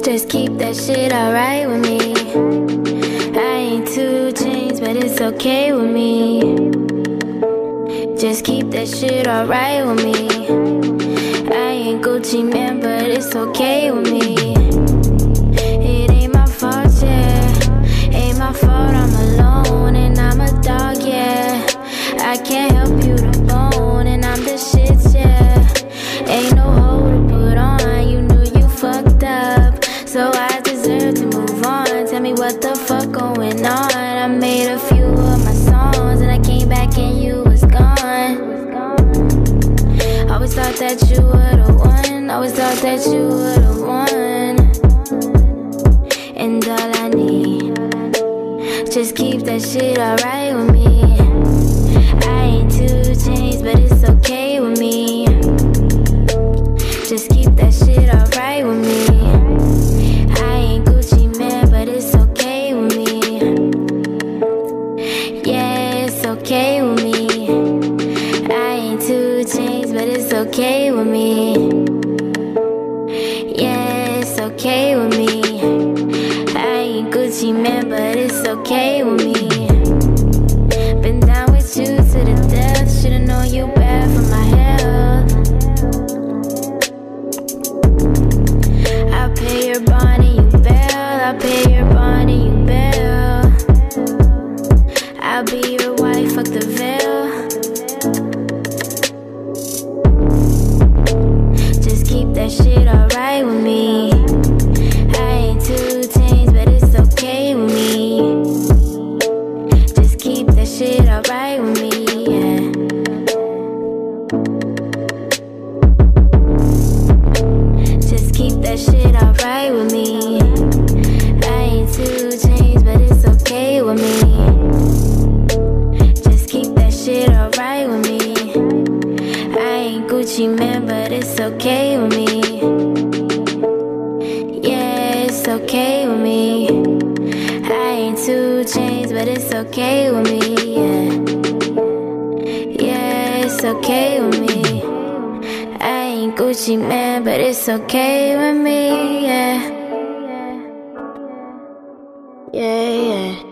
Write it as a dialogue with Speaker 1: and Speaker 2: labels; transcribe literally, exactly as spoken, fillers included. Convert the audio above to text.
Speaker 1: Just keep that shit alright with me. I ain't two chains, but it's okay with me. Just keep that shit alright with me. I ain't Gucci man, but it's okay with me. It ain't my fault, yeah. Ain't my fault, I'm alone and I'm a dog, yeah. I can't help you to bone and I'm the shit, yeah. Ain't no hoe to put on, you knew you fucked up, so I deserve to move on. Tell me what the fuck going on. I made a few of my songs and I came back and you was gone. Always thought that you would've won. Always thought that you would've won. And all I need, just keep that shit alright with me. I ain't two chains, but it's okay with me. Just keep that shit alright with me. I ain't Gucci man, but it's okay with me. Yeah, it's okay with me. I ain't two chains, but it's okay with me. Yeah, it's okay with me. I ain't Gucci man, but it's okay with me. Been down with you to the death. Should've known you bad for my health. I'll pay your bond and you bail. I'll pay your bond and you bail. I'll be your wife, fuck the veil. Just keep that shit alright with me. I ain't two chains, but it's okay with me. Just keep that shit alright with me, yeah. Just keep that shit alright with me. I ain't two chains, but it's okay with me. Just keep that shit alright with me. I ain't Gucci man, but it's okay with me. Yeah, it's okay with me. I ain't two chains, but it's okay with me, yeah. Yeah, it's okay with me. I ain't Gucci man, but it's okay with me, yeah. Yeah, yeah.